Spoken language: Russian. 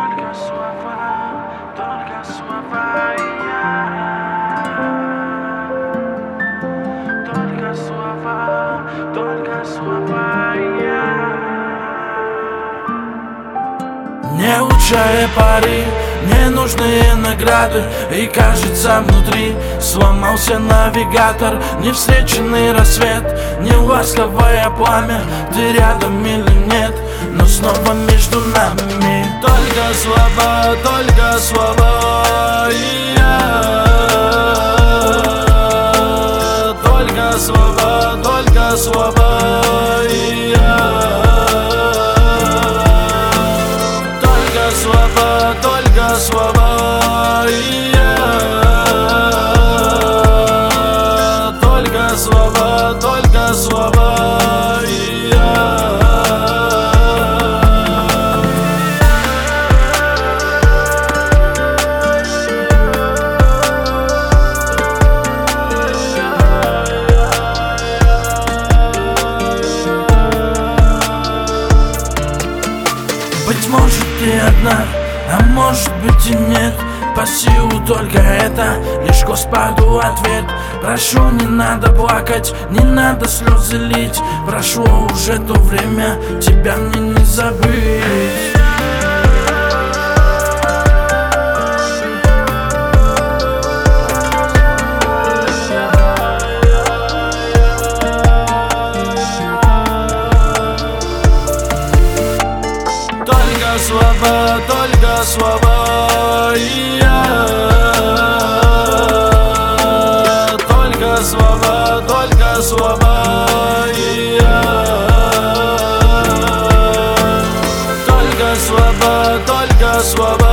Только слова и я. Только слова и я. Неучая пары, ненужные награды. И кажется, внутри сломался навигатор. Не встреченный рассвет, не ласковое пламя. Ты рядом или нет, но снова между нами. Только слова и я. Только слова и я. Только слова и я. Только слова и я. Быть может ты одна, а может быть и нет. По силу только это, лишь Господу ответ. Прошу, не надо плакать, не надо слезы лить. Прошло уже то время, тебя мне не забыть. Только слова и я. Только слова и я. Только слова